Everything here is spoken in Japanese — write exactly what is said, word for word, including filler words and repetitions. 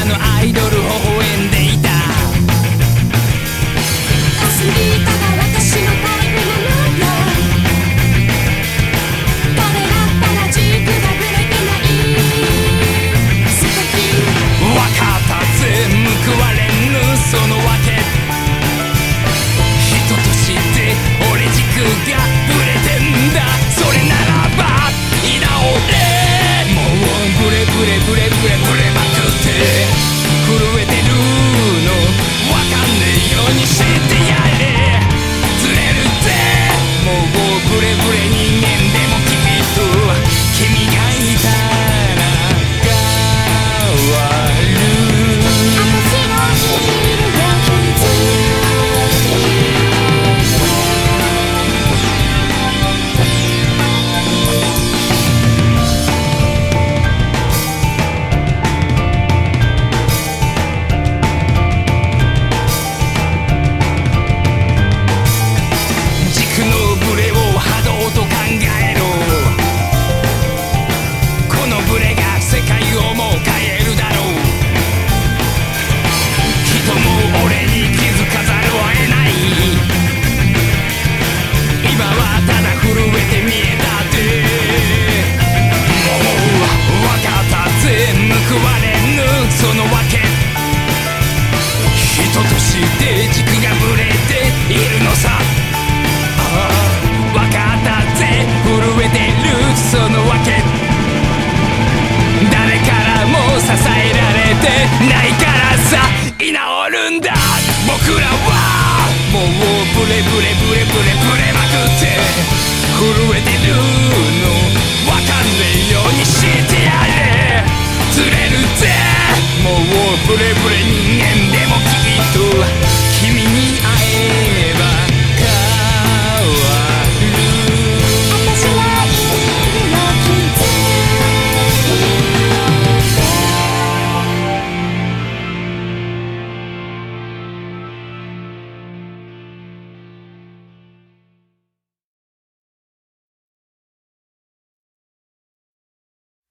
のアイドル微笑んでいた。 アスリートが私のタイプなのよ。これだったら軸がぶれてない素敵。 わかったぜ報われぬそのわけ。人として俺軸がぶれてんだ。それならば居直れ。もうブレブレブレブレブレまくって震えてるのわかんねえようにしてやれ。ずれるぜもうブレブレ人間でもきっと君がいたら変わる。 私のヒールが気づ軸のブレを波動と考えろ。このブレが世界をもう変えるだろう。人も俺に気づかざるを得ない。今はただ震えて見えたってもうわかったぜ報われぬそのわけ。人として軸がぶれているのさ。わかったぜ震えてるそのわけ。誰からも支えられてないからさ居直るんだ。僕らはもうブレブレブレブレブレまくって震えてるのわかんねえようにしてやれ。ずれるぜもうブレブレ人間でもきっと君に会え